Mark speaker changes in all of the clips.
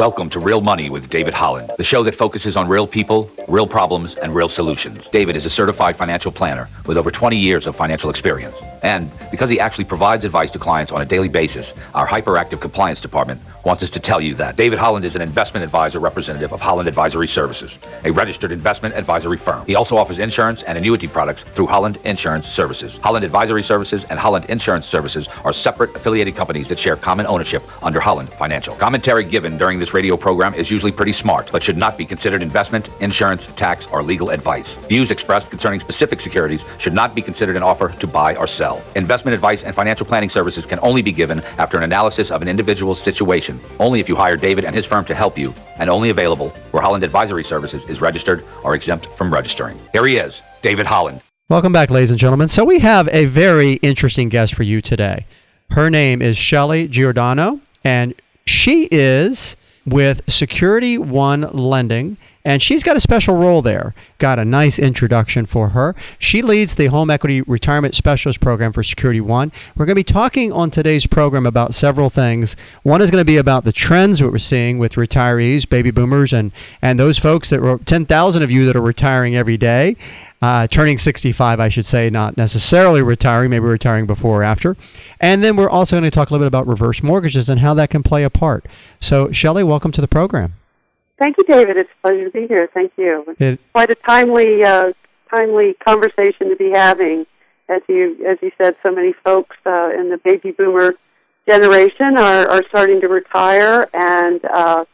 Speaker 1: Welcome to Real Money with David Holland, the show that focuses on real people, real problems, and real solutions. David is a certified financial planner with over 20 years of financial experience. And because he actually provides advice to clients on a daily basis, our hyperactive compliance department wants us to tell you that David Holland is an investment advisor representative of Holland Advisory Services, a registered investment advisory firm. He also offers insurance and annuity products through Holland Insurance Services. Holland Advisory Services and Holland Insurance Services are separate affiliated companies that share common ownership under Holland Financial. Commentary given during this radio program is usually pretty smart, but should not be considered investment, insurance, tax, or legal advice. Views expressed concerning specific securities should not be considered an offer to buy or sell. Investment advice and financial planning services can only be given after an analysis of an individual's situation, only if you hire David and his firm to help you, and only available where Holland Advisory Services is registered or exempt from registering. Here he is, David Holland.
Speaker 2: Welcome back, ladies and gentlemen. So we have a very interesting guest for you today. Her name is Shelly Giordano, and she is with Security One Lending, and she's got a special role there. Got a nice introduction for her. She leads the Home Equity Retirement Specialist Program for Security One. We're going to be talking on today's program about several things. One is going to be about the trends that we're seeing with retirees, baby boomers, and those folks that were 10,000 of you that are retiring every day. Turning 65, I should say, not necessarily retiring, maybe retiring before or after. And then we're also going to talk a little bit about reverse mortgages and how that can play a part. So, Shelly, welcome to the program.
Speaker 3: Thank you, David. It's a pleasure to be here. Thank you. It's quite a timely conversation to be having. As you said, so many folks in the baby boomer generation are starting to retire, and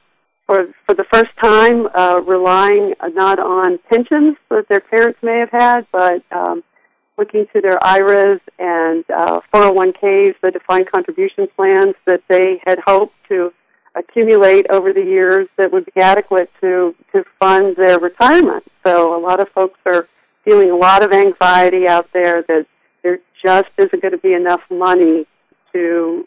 Speaker 3: for the first time, relying not on pensions that their parents may have had, but looking to their IRAs and 401ks, the defined contribution plans that they had hoped to accumulate over the years that would be adequate to fund their retirement. So a lot of folks are feeling a lot of anxiety out there that there just isn't going to be enough money to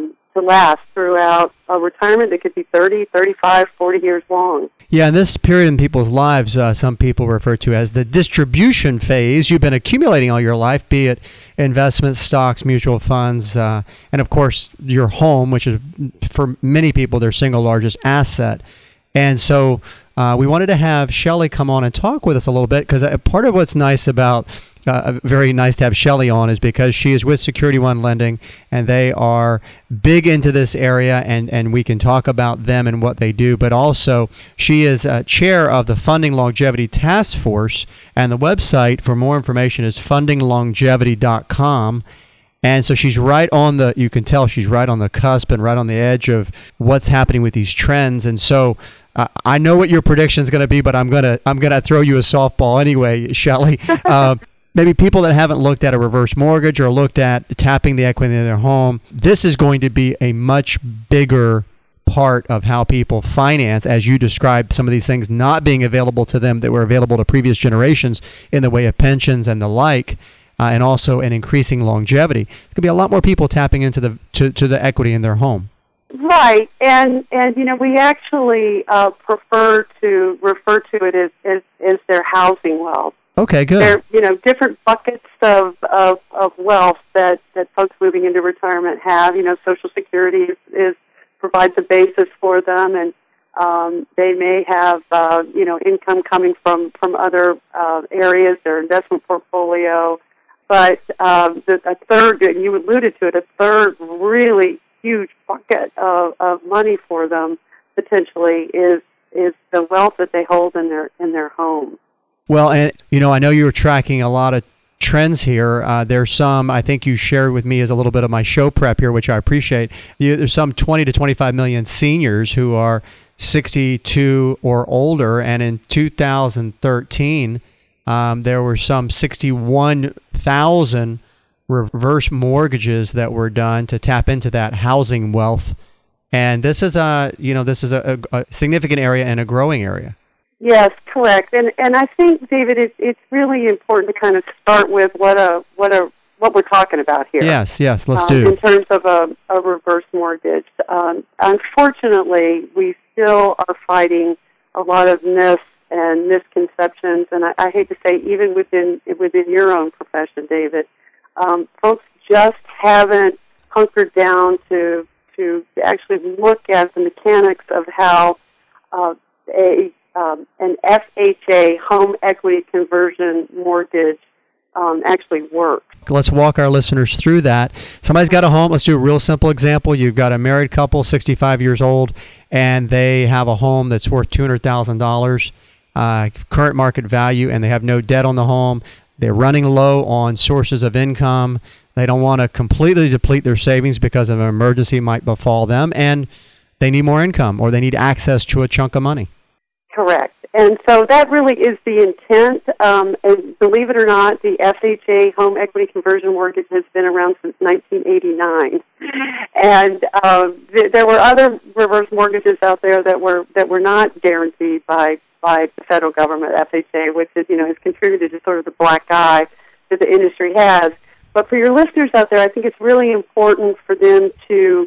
Speaker 3: last throughout a retirement that could be 30, 35, 40 years long.
Speaker 2: Yeah, in this period in people's lives, some people refer to as the distribution phase. You've been accumulating all your life, be it investments, stocks, mutual funds, and of course your home, which is for many people their single largest asset. And so we wanted to have Shelly come on and talk with us a little bit, because part of what's nice about very nice to have Shelly on is because she is with Security One Lending, and they are big into this area, and we can talk about them and what they do. But also, she is chair of the Funding Longevity Task Force, and the website for more information is fundinglongevity.com. And so she's right on you can tell she's right on the cusp and right on the edge of what's happening with these trends. And so I know what your prediction is going to be, but I'm gonna throw you a softball anyway, Shelly. Maybe people that haven't looked at a reverse mortgage or looked at tapping the equity in their home, this is going to be a much bigger part of how people finance, as you described, some of these things not being available to them that were available to previous generations in the way of pensions and the like, and also an increasing longevity. There's going to be a lot more people tapping into the equity in their home.
Speaker 3: Right, and we actually prefer to refer to it as their housing wealth.
Speaker 2: Okay, good.
Speaker 3: There, different buckets of wealth that folks moving into retirement have. Social Security provides a basis for them, and they may have income coming from other areas, their investment portfolio. But a third, and you alluded to it, a third really huge bucket of money for them potentially is the wealth that they hold in their home.
Speaker 2: Well, and I know you were tracking a lot of trends here. There's some I think you shared with me as a little bit of my show prep here, which I appreciate. There's some 20 to 25 million seniors who are 62 or older, and in 2013, there were some 61,000 reverse mortgages that were done to tap into that housing wealth. And this is a significant area and a growing area.
Speaker 3: Yes, correct. And I think, David, it's really important to kind of start with what we're talking about here.
Speaker 2: Yes, let's do.
Speaker 3: In terms of a reverse mortgage. Unfortunately, we still are fighting a lot of myths and misconceptions, and I hate to say even within your own profession, David, folks just haven't hunkered down to to actually look at the mechanics of how an FHA home equity conversion mortgage actually works.
Speaker 2: Let's walk our listeners through that. Somebody's got a home. Let's do a real simple example. You've got a married couple, 65 years old, and they have a home that's worth $200,000 current market value, and they have no debt on the home. They're running low on sources of income. They don't want to completely deplete their savings because of an emergency might befall them, and they need more income or they need access to a chunk of money.
Speaker 3: Correct. And so that really is the intent. And believe it or not, the FHA home equity conversion mortgage has been around since 1989. And there were other reverse mortgages out there that were not guaranteed by the federal government, FHA, which is, has contributed to sort of the black eye that the industry has. But for your listeners out there, I think it's really important for them to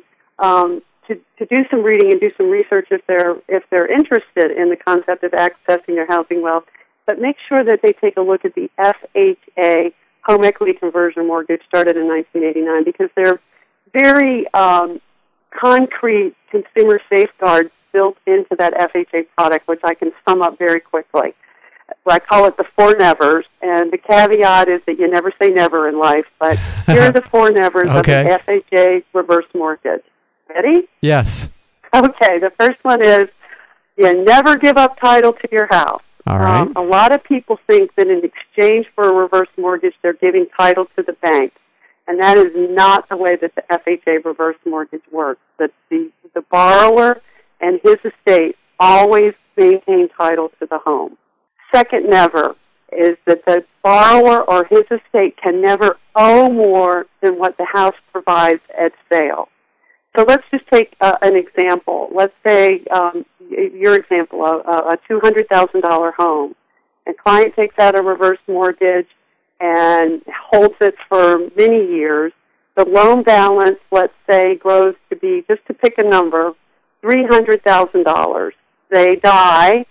Speaker 3: do some reading and do some research if they're interested in the concept of accessing their housing wealth. But make sure that they take a look at the FHA home equity conversion mortgage started in 1989 because they're very concrete consumer safeguards built into that FHA product, which I can sum up very quickly. I call it the four nevers, and the caveat is that you never say never in life, but here are the four nevers of an FHA reverse mortgage. Ready?
Speaker 2: Yes.
Speaker 3: Okay, the first one is you never give up title to your house.
Speaker 2: All right.
Speaker 3: A lot of people think that in exchange for a reverse mortgage, they're giving title to the bank, and that is not the way that the FHA reverse mortgage works. That the borrower and his estate always maintain title to the home. Second never is that the borrower or his estate can never owe more than what the house provides at sale. So let's just take an example. Let's say your example, a $200,000 home. A client takes out a reverse mortgage and holds it for many years. The loan balance, let's say, grows to be, just to pick a number, $300,000. They die,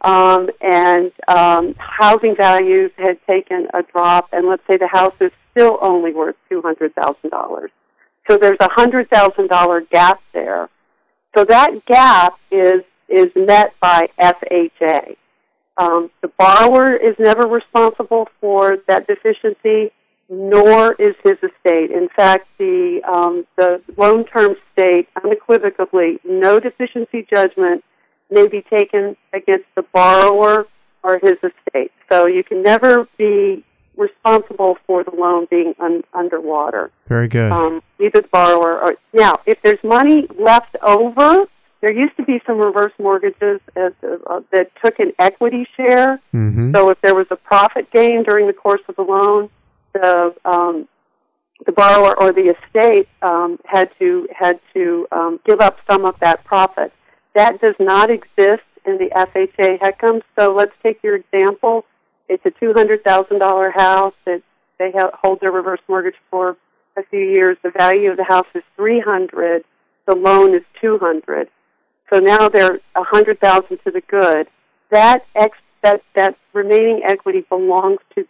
Speaker 3: and housing values had taken a drop, and let's say the house is still only worth $200,000. So there's a $100,000 gap there. So that gap is met by FHA. The borrower is never responsible for that deficiency, nor is his estate. In fact, the loan terms state unequivocally no deficiency judgment may be taken against the borrower or his estate. So you can never be responsible for the loan being underwater.
Speaker 2: Very good.
Speaker 3: Either the borrower or... Now, if there's money left over, there used to be some reverse mortgages that took an equity share.
Speaker 2: Mm-hmm.
Speaker 3: So if there was a profit gain during the course of the loan, the borrower or the estate had to give up some of that profit. That does not exist in the FHA HECM. So let's take your example. It's a $200,000 house that they hold their reverse mortgage for a few years. The value of the house is $300,000. The loan is $200,000. So now they're $100,000 to the good. That remaining equity belongs to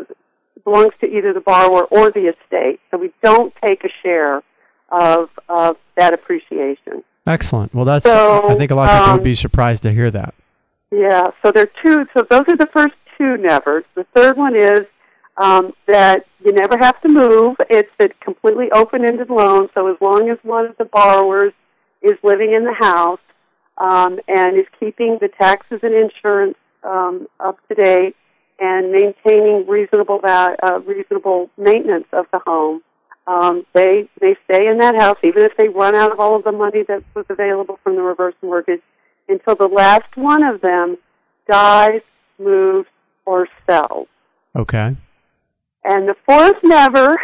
Speaker 3: either the borrower or the estate. So we don't take a share of that appreciation.
Speaker 2: Excellent. Well, I think a lot of people would be surprised to hear that.
Speaker 3: Yeah. So there are two. So those are the first two nevers. The third one is that you never have to move. It's a completely open-ended loan. So as long as one of the borrowers is living in the house and is keeping the taxes and insurance up to date and maintaining reasonable maintenance of the home, they stay in that house, even if they run out of all of the money that was available from the reverse mortgage, until the last one of them dies, moves, or sells.
Speaker 2: Okay.
Speaker 3: And the fourth never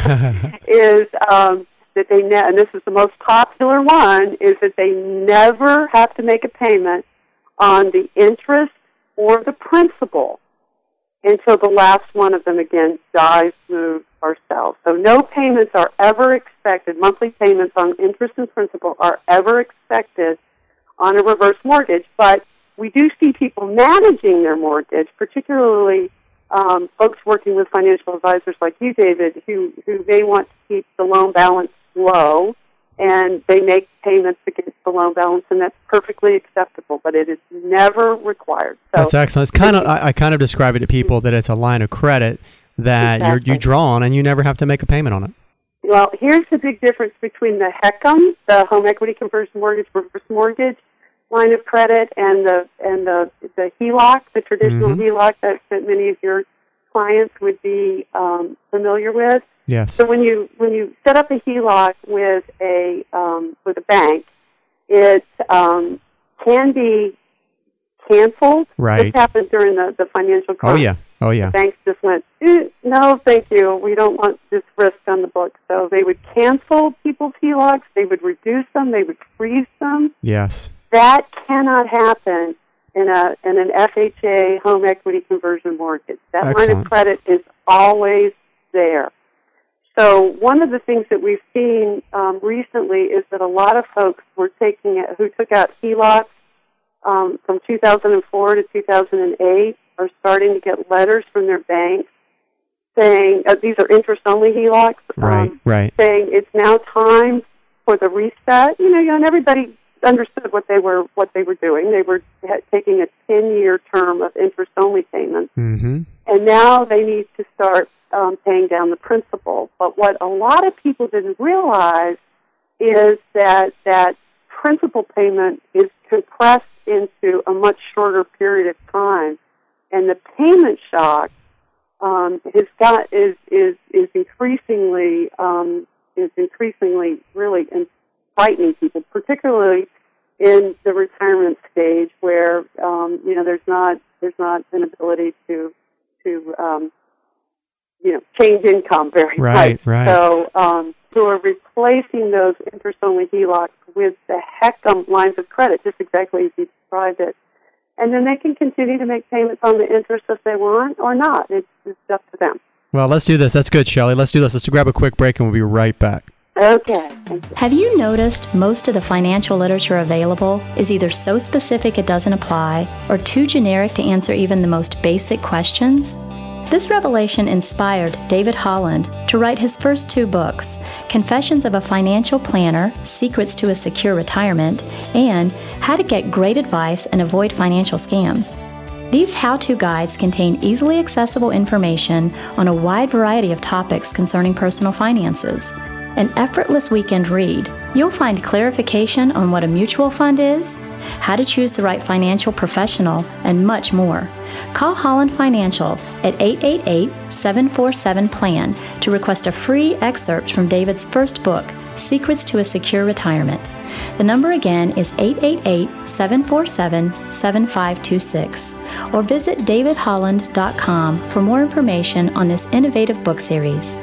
Speaker 3: is that they and this is the most popular one, is that they never have to make a payment on the interest or the principal until the last one of them again dies, moves, or sells. So no payments are ever expected. Monthly payments on interest and principal are ever expected on a reverse mortgage, but we do see people managing their mortgage, particularly folks working with financial advisors like you, David, who may want to keep the loan balance low and they make payments against the loan balance, and that's perfectly acceptable, but it is never required. So
Speaker 2: that's excellent. It's kind of, I kind of describe it to people that it's a line of credit that you draw on, and you never have to make a payment on it.
Speaker 3: Well, here's the big difference between the HECM, the home equity conversion mortgage, reverse mortgage line of credit, and the HELOC, the traditional HELOC that many of your clients would be familiar with.
Speaker 2: Yes.
Speaker 3: So when you set up a HELOC with a bank, it can be canceled.
Speaker 2: Right.
Speaker 3: This happened during the financial crisis.
Speaker 2: Oh yeah.
Speaker 3: The banks just went, no, thank you. We don't want this risk on the books. So they would cancel people's HELOCs. They would reduce them. They would freeze them.
Speaker 2: Yes.
Speaker 3: That cannot happen in an FHA home equity conversion mortgage. That
Speaker 2: Excellent.
Speaker 3: line of credit is always there. So one of the things that we've seen recently is that a lot of folks who took out HELOCs from 2004 to 2008 are starting to get letters from their banks saying, these are interest-only HELOCs,
Speaker 2: right.
Speaker 3: saying it's now time for the reset. And everybody understood what they were doing. They were taking a 10-year term of interest-only payments, and now they need to start paying down the principal. But what a lot of people didn't realize is that principal payment is compressed into a much shorter period of time, and the payment shock is increasingly really frightening people, particularly in the retirement stage where there's not an ability to change income very much.
Speaker 2: Right.
Speaker 3: So who are replacing those interest-only HELOCs with the HECM lines of credit, just exactly as you described it. And then they can continue to make payments on the interest if they want or not. It's up to them.
Speaker 2: Well, let's do this. That's good, Shelley. Let's do this. Let's grab a quick break, and we'll be right back.
Speaker 3: Okay. Thank you.
Speaker 4: Have you noticed most of the financial literature available is either so specific it doesn't apply or too generic to answer even the most basic questions? This revelation inspired David Holland to write his first 2 books, Confessions of a Financial Planner, Secrets to a Secure Retirement, and How to Get Great Advice and Avoid Financial Scams. These how-to guides contain easily accessible information on a wide variety of topics concerning personal finances. An effortless weekend read, you'll find clarification on what a mutual fund is, how to choose the right financial professional, and much more. Call Holland Financial at 888-747-PLAN to request a free excerpt from David's first book, Secrets to a Secure Retirement. The number again is 888-747-7526, or visit davidholland.com for more information on this innovative book series.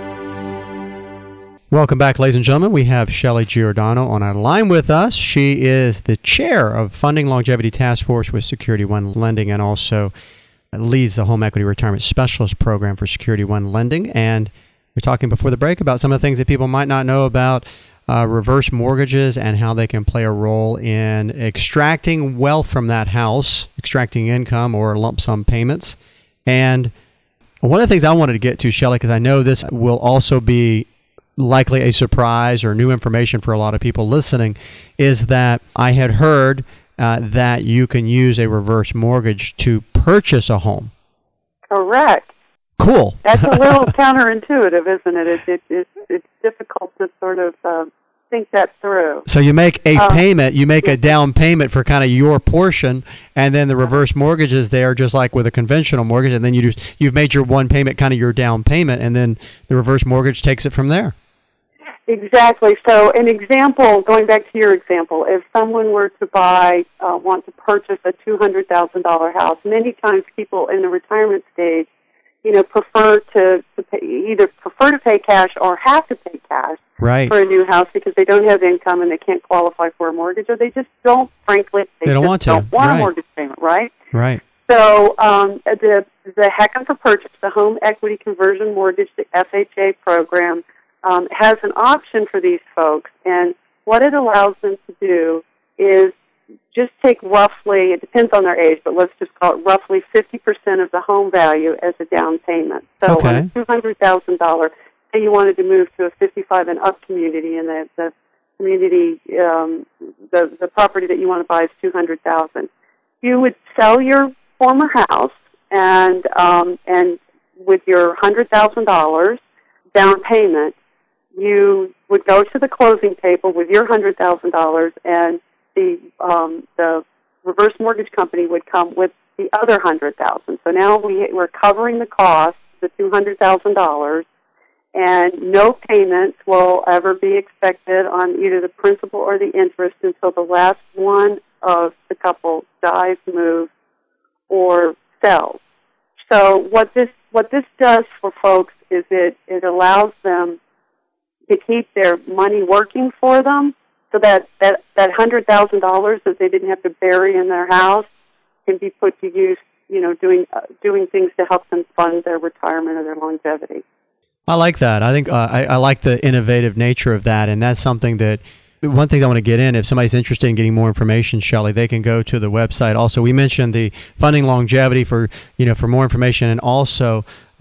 Speaker 2: Welcome back, ladies and gentlemen. We have Shelley Giordano on our line with us. She is the chair of Funding Longevity Task Force with Security One Lending, and also leads the Home Equity Retirement Specialist Program for Security One Lending. And we're talking before the break about some of the things that people might not know about reverse mortgages and how they can play a role in extracting wealth from that house, extracting income or lump sum payments. And one of the things I wanted to get to, Shelley, because I know this will also be likely a surprise or new information for a lot of people listening, is that I had heard that you can use a reverse mortgage to purchase a home.
Speaker 3: Correct.
Speaker 2: Cool.
Speaker 3: That's a little counterintuitive, isn't it? It's difficult to sort of think that through.
Speaker 2: So you make a payment, you make a down payment for kind of your portion, and then the reverse mortgage is there just like with a conventional mortgage, and then you've made your one payment kind of your down payment, and then the reverse mortgage takes it from there.
Speaker 3: Exactly. So an example, going back to your example, if someone were to want to purchase a $200,000 house, many times people in the retirement stage, prefer to pay cash or have to pay cash for a new house because they don't have income and they can't qualify for a mortgage, or they just don't, frankly,
Speaker 2: they don't want
Speaker 3: a mortgage payment, right?
Speaker 2: Right.
Speaker 3: So the HECM for Purchase, the Home Equity Conversion Mortgage, the FHA program, has an option for these folks, and what it allows them to do is just take roughly, it depends on their age, but let's just call it roughly 50% of the home value as a down payment. So on $200,000, say you wanted to move to a 55 and up community, and the community, the property that you want to buy is $200,000. You would sell your former house, and with your $100,000 down payment, you would go to the closing table with your $100,000, and the reverse mortgage company would come with the other $100,000. So now we're covering the cost, the $200,000, and no payments will ever be expected on either the principal or the interest until the last one of the couple dies, moves, or sells. So what this does for folks is it allows them to keep their money working for them, so that $100,000 that they didn't have to bury in their house can be put to use, doing things to help them fund their retirement or their longevity.
Speaker 2: I like that. I think I like the innovative nature of that, and that's something that, one thing I want to get in, if somebody's interested in getting more information, Shelley, they can go to the website. Also, we mentioned the Funding Longevity for more information, and also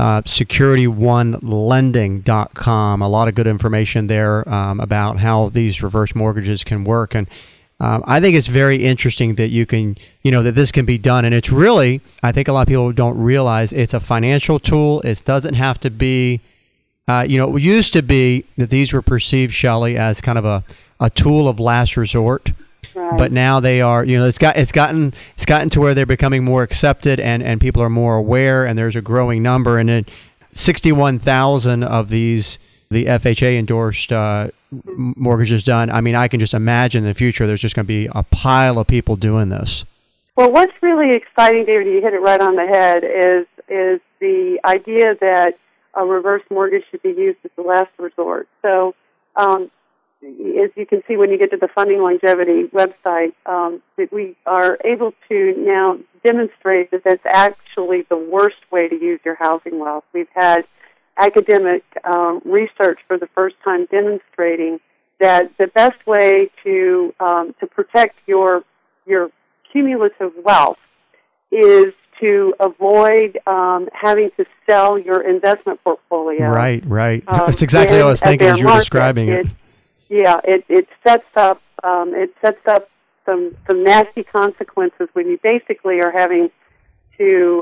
Speaker 2: SecurityOneLending.com. A lot of good information there about how these reverse mortgages can work. And I think it's very interesting that you can, that this can be done. And it's really, I think a lot of people don't realize it's a financial tool. It doesn't have to be, it used to be that these were perceived, Shelley, as kind of a tool of last resort.
Speaker 3: Right.
Speaker 2: But now they are, it's gotten to where they're becoming more accepted, and people are more aware, and there's a growing number. And 61,000 of these, the FHA endorsed mortgages done. I mean, I can just imagine in the future there's just going to be a pile of people doing this.
Speaker 3: Well, what's really exciting, David, you hit it right on the head, is the idea that a reverse mortgage should be used as the last resort. So, as you can see when you get to the Funding Longevity website, that we are able to now demonstrate that that's actually the worst way to use your housing wealth. We've had academic research for the first time demonstrating that the best way to protect your cumulative wealth is to avoid having to sell your investment portfolio.
Speaker 2: Right. That's exactly what I was thinking as you were describing it.
Speaker 3: It sets up some nasty consequences when you basically are having to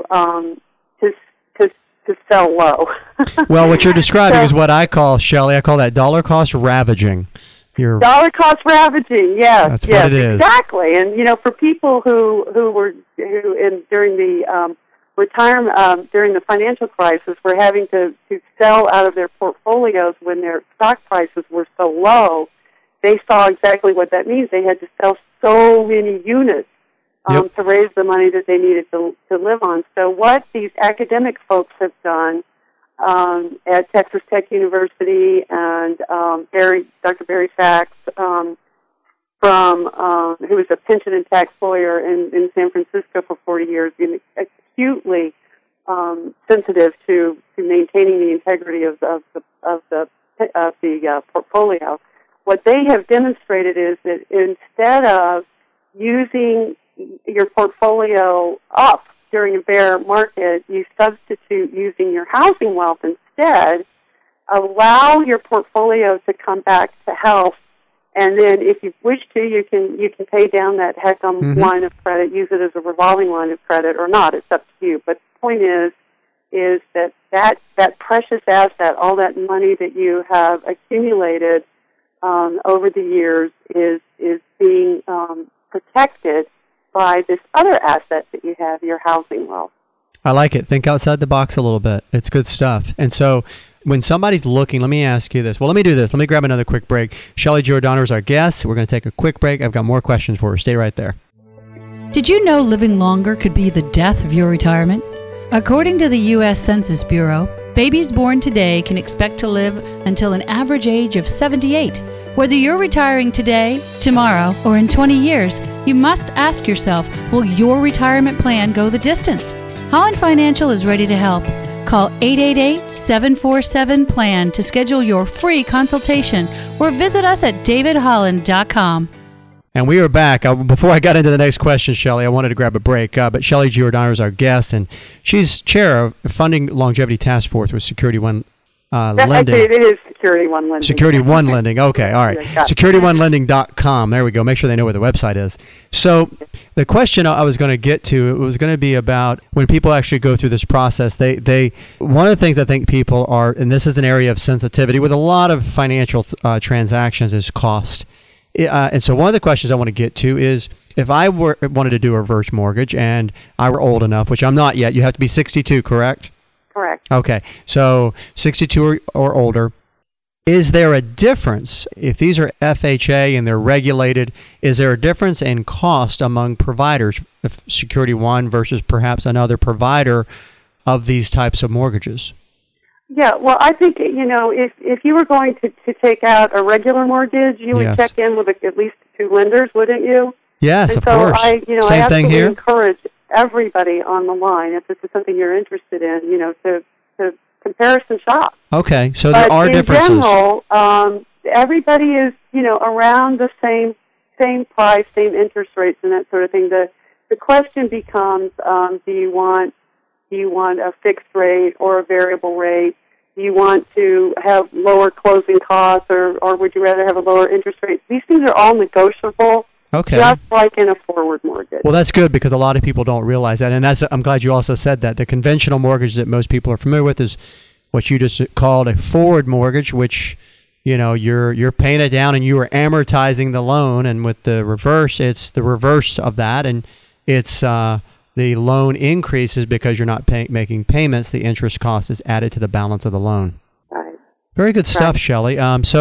Speaker 3: sell low.
Speaker 2: Well, what you're describing is what I call, Shelley, I call that dollar cost ravaging.
Speaker 3: Dollar cost ravaging, yes.
Speaker 2: That's what it is.
Speaker 3: Exactly. And for people who during the retirement during the financial crisis were having to sell out of their portfolios when their stock prices were so low, they saw exactly what that means. They had to sell so many units to raise the money that they needed to live on. So what these academic folks have done at Texas Tech University and Dr. Barry Sachs, who was a pension and tax lawyer in San Francisco for 40 years, being acutely sensitive to maintaining the integrity of the portfolio. What they have demonstrated is that instead of using your portfolio up during a bear market, you substitute using your housing wealth instead. Allow your portfolio to come back to health, and then if you wish to, you can pay down that HECM line of credit, use it as a revolving line of credit or not. It's up to you. But the point is that precious asset, all that money that you have accumulated over the years, is being protected by this other asset that you have, your housing wealth.
Speaker 2: I like it. Think outside the box a little bit. It's good stuff. And so when somebody's looking, let me ask you this. Well, let me do this. Let me grab another quick break. Shelley Giordano is our guest. We're going to take a quick break. I've got more questions for her. Stay right there.
Speaker 5: Did you know living longer could be the death of your retirement? According to the U.S. Census Bureau, babies born today can expect to live until an average age of 78. Whether you're retiring today, tomorrow, or in 20 years, you must ask yourself, will your retirement plan go the distance? Holland Financial is ready to help. Call 888-747-PLAN to schedule your free consultation or visit us at davidholland.com.
Speaker 2: And we are back. Before I got into the next question, Shelley, I wanted to grab a break. But Shelley Giordano is our guest, and she's chair of the Funding Longevity Task Force with Security One lending.
Speaker 3: Actually, it is Security One Lending.
Speaker 2: Security One Lending. Okay, all right. SecurityOneLending.com. There we go. Make sure they know where the website is. So the question I was going to get to, it was going to be about when people actually go through this process. They one of the things I think people are, and this is an area of sensitivity with a lot of financial transactions, is cost. And so one of the questions I want to get to is, if I wanted to do a reverse mortgage and I were old enough, which I'm not yet, you have to be 62, correct?
Speaker 3: Correct.
Speaker 2: Okay, so 62 or older. Is there a difference, if these are FHA and they're regulated, is there a difference in cost among providers, if Security One versus perhaps another provider of these types of mortgages?
Speaker 3: Yeah, well, I think, if you were going to take out a regular mortgage, you would check in with at least 2 lenders, wouldn't you?
Speaker 2: Yes,
Speaker 3: and
Speaker 2: of
Speaker 3: so
Speaker 2: course.
Speaker 3: I
Speaker 2: thing here.
Speaker 3: encourage everybody on the line, if this is something you're interested in, to comparison shop.
Speaker 2: Okay, so there are differences.
Speaker 3: In general, everybody is, around the same price, same interest rates, and that sort of thing. The question becomes, do you want a fixed rate or a variable rate? Do you want to have lower closing costs, or would you rather have a lower interest rate? These things are all negotiable.
Speaker 2: Okay.
Speaker 3: Just like in a forward mortgage.
Speaker 2: Well, that's good, because a lot of people don't realize that, and I'm glad you also said that. The conventional mortgage that most people are familiar with is what you just called a forward mortgage, which you're paying it down and you are amortizing the loan, and with the reverse, it's the reverse of that, and it's the loan increases because you're not making payments. The interest cost is added to the balance of the loan.
Speaker 3: Right.
Speaker 2: Very good stuff, Shelley.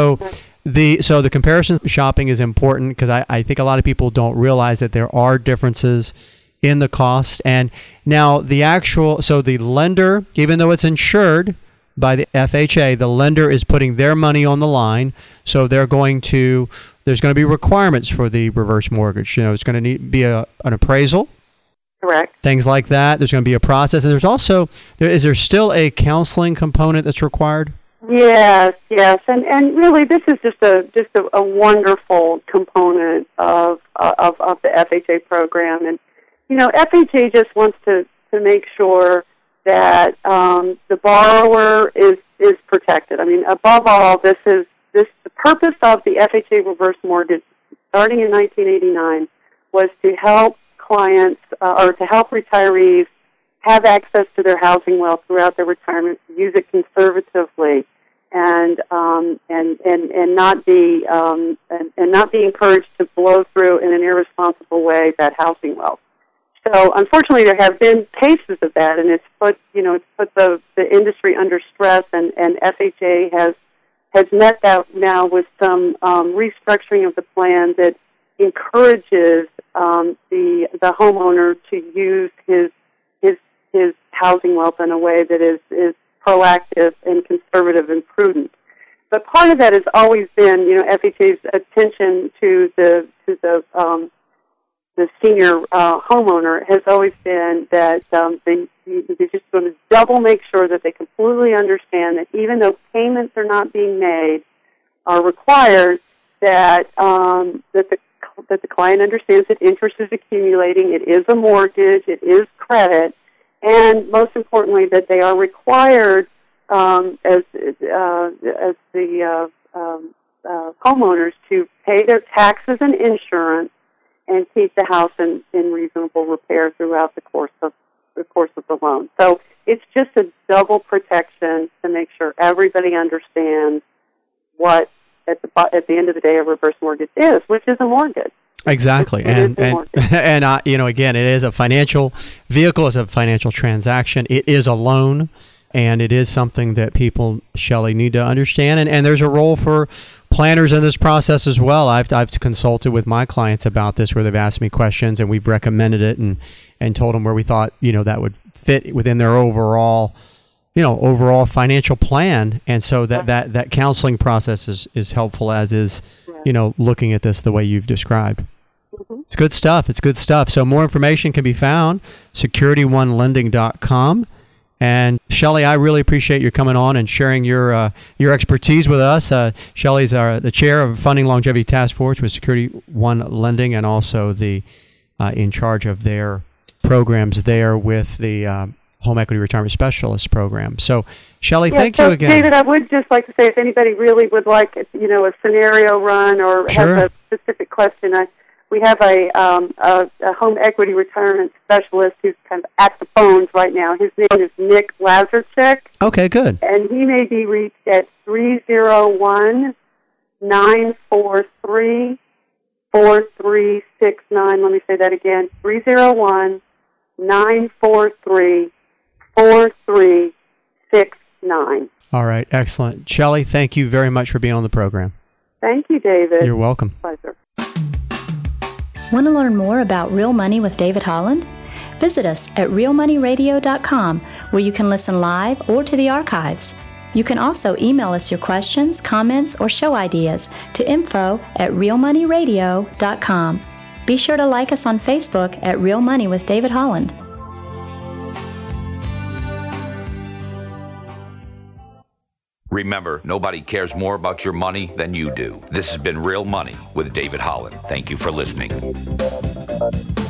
Speaker 2: The comparison shopping is important, because I think a lot of people don't realize that there are differences in the cost. And now the lender, even though it's insured by the FHA, the lender is putting their money on the line. So there's going to be requirements for the reverse mortgage. It's going to be an appraisal.
Speaker 3: Correct.
Speaker 2: Things like that. There's going to be a process. And there's also, is there still a counseling component that's required?
Speaker 3: Yes, and really, this is just a wonderful component of the FHA program, and FHA just wants to make sure that the borrower is protected. I mean, above all, the purpose of the FHA reverse mortgage, starting in 1989, was to help clients or to help retirees have access to their housing wealth throughout their retirement, use it conservatively, and not be encouraged to blow through in an irresponsible way that housing wealth. So unfortunately, there have been cases of that, and it's put the industry under stress, and FHA has met that now with some restructuring of the plan that encourages the homeowner to use his housing wealth in a way that is proactive and conservative and prudent. But part of that has always been, FHA's attention to the senior homeowner has always been that they're just going to double make sure that they completely understand that even though payments are not being made, are required, that the client understands that interest is accumulating, it is a mortgage, it is credit, and most importantly, that they are required as the homeowners to pay their taxes and insurance and keep the house in reasonable repair throughout the course of the loan. So it's just a double protection to make sure everybody understands what at the end of the day a reverse mortgage is, which is a mortgage.
Speaker 2: Exactly, and again, it is a financial vehicle, it's a financial transaction, it is a loan, and it is something that people, Shelley, need to understand, and there's a role for planners in this process as well. I've consulted with my clients about this, where they've asked me questions, and we've recommended it and told them where we thought that would fit within their overall financial plan, and so that counseling process is helpful, as is looking at this the way you've described. Mm-hmm. It's good stuff. So more information can be found SecurityOneLending.com. And Shelley, I really appreciate your coming on and sharing your expertise with us. Shelley's the chair of Funding Longevity Task Force with Security One Lending, and also the in charge of their programs there with the Home Equity Retirement Specialist program. So, Shelley, thank you again.
Speaker 3: David, I would just like to say, if anybody really would like, a scenario run or
Speaker 2: Sure.
Speaker 3: has a specific question, we have a home equity retirement specialist who's kind of at the phones right now. His name is Nick Lazarchuk.
Speaker 2: Okay, good.
Speaker 3: And he may be reached at 301-943-4369. Let me say that again, 301-943-4369.
Speaker 2: All right, excellent. Shelley, thank you very much for being on the program.
Speaker 3: Thank you, David.
Speaker 2: You're welcome.
Speaker 3: Pleasure.
Speaker 4: Want to learn more about Real Money with David Holland? Visit us at realmoneyradio.com, where you can listen live or to the archives. You can also email us your questions, comments, or show ideas to info@realmoneyradio.com. Be sure to like us on Facebook at Real Money with David Holland.
Speaker 1: Remember, nobody cares more about your money than you do. This has been Real Money with David Holland. Thank you for listening.